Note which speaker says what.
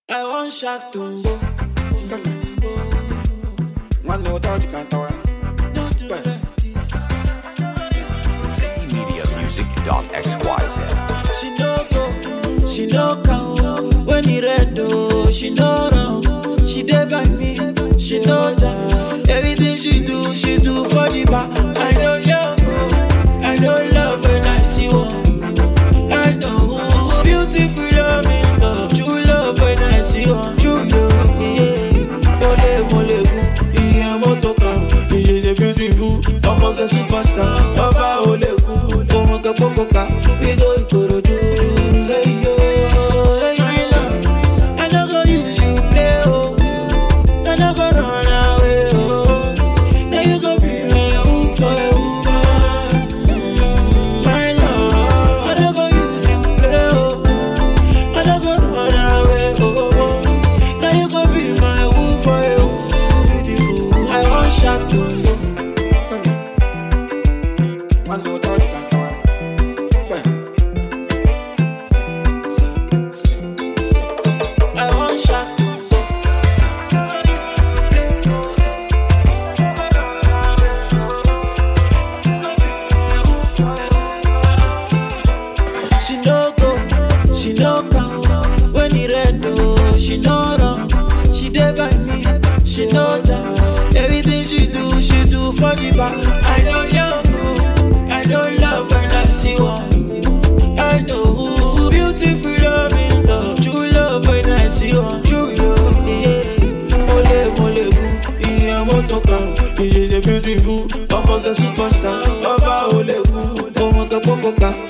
Speaker 1: I want Shaq Tumbo.
Speaker 2: One no touch can't tell.
Speaker 1: Don't do like this.
Speaker 3: Mediamusic.xyz.
Speaker 1: She no go, she no come. When he red do, she no run. She dey by me, she no jam. Everything she do for the bar. I know love when I see one. I know beautiful loving, true love when I see one. True love, yeah. Mole yeah, motoka, she's beautiful. I'm a superstar, Baba Oleku, I'm a pokoka. We go Ikorodu, hey yo, hey love. I don't go use you play, oh. I don't go run away, oh. Now you go be my woo for a woman, my love. I don't go use you play, oh. I don't go run away, oh. Now you go be my woo for a woman, beautiful. I want Shaq Tumbo.
Speaker 2: One no touch can't tell.
Speaker 1: I want Shaq Tumbo. She no go, she no come. When he red do, she no run. She dey by me, she no jam. Everything she do for the bar. I know love when I see one. I know beautiful loving, true love when I see one. True love, yeah. Mole yeah, motoka, she's a beautiful. I'm a superstar, Baba Oleku, I'm a pokoka.